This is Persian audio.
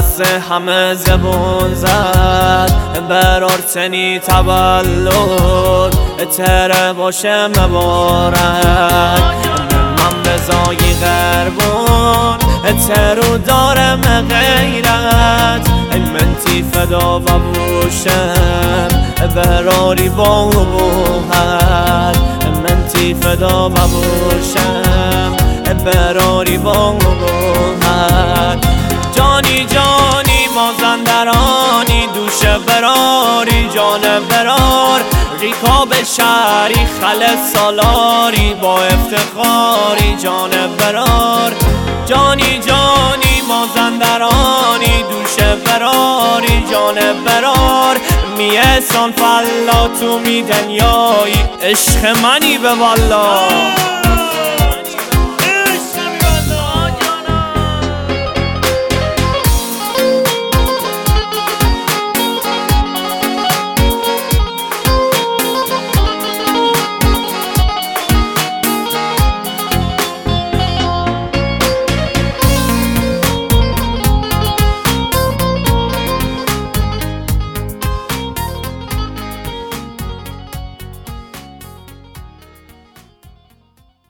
دست همه زبون زد برار سنی تولد تره باشه مبارک من بزایی غربون ترو دارم غیرت منتی فدا و بوشم براری با بوهد منتی فدا و بوشم براری با بوهد جانی جانی مازندرانی دوشه براری جان برار ریکاب شهری خل سالاری با افتخاری جان برار جانی جانی مازندرانی دوشه براری جان برار میهسان فلا تو می دنیایی عشق منی به والا